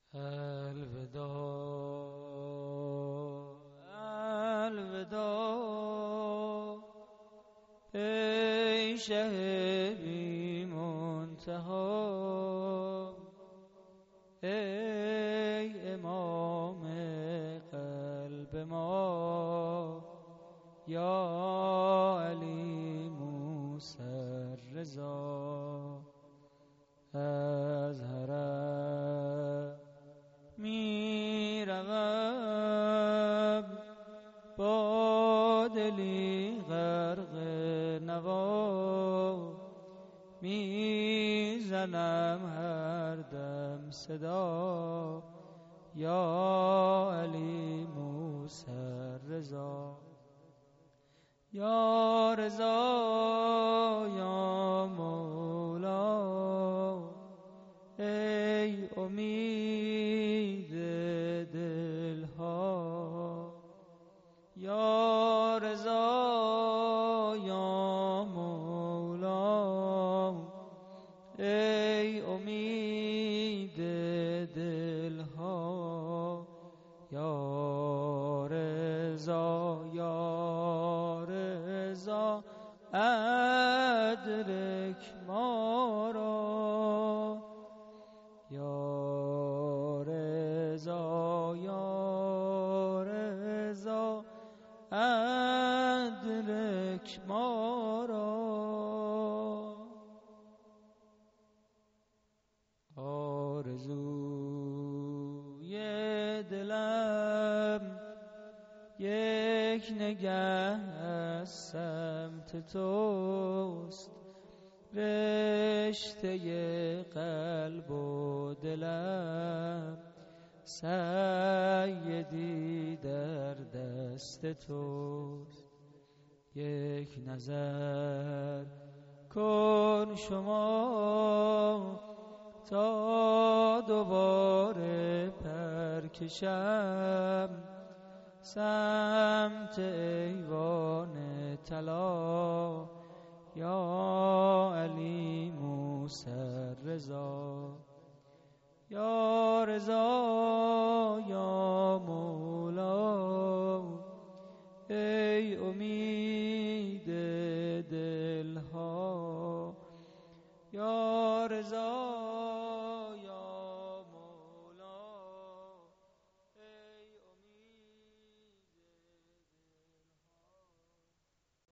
الوداع الوداع ای شه بی منتها، ای امام قلب ما، یا علی موسی الرضا. از حرم می روم با دلی غرق نوا، می زنم هر دم صدا، یا علی موسی الرضا. یا رضا یا مولا، ای امید دلها، یا رضا یا مولا، ای امید دلها، یا رضا یا رضا ادرک ما را، یا رضا یا رضا ادرک ما را. آرزوی دلم یک نگه از سمت توست، رشته قلب و دلم سیدی در دست توست. یک نظر کن شما تا دوباره پرکشم سمت ایوان طلا، یا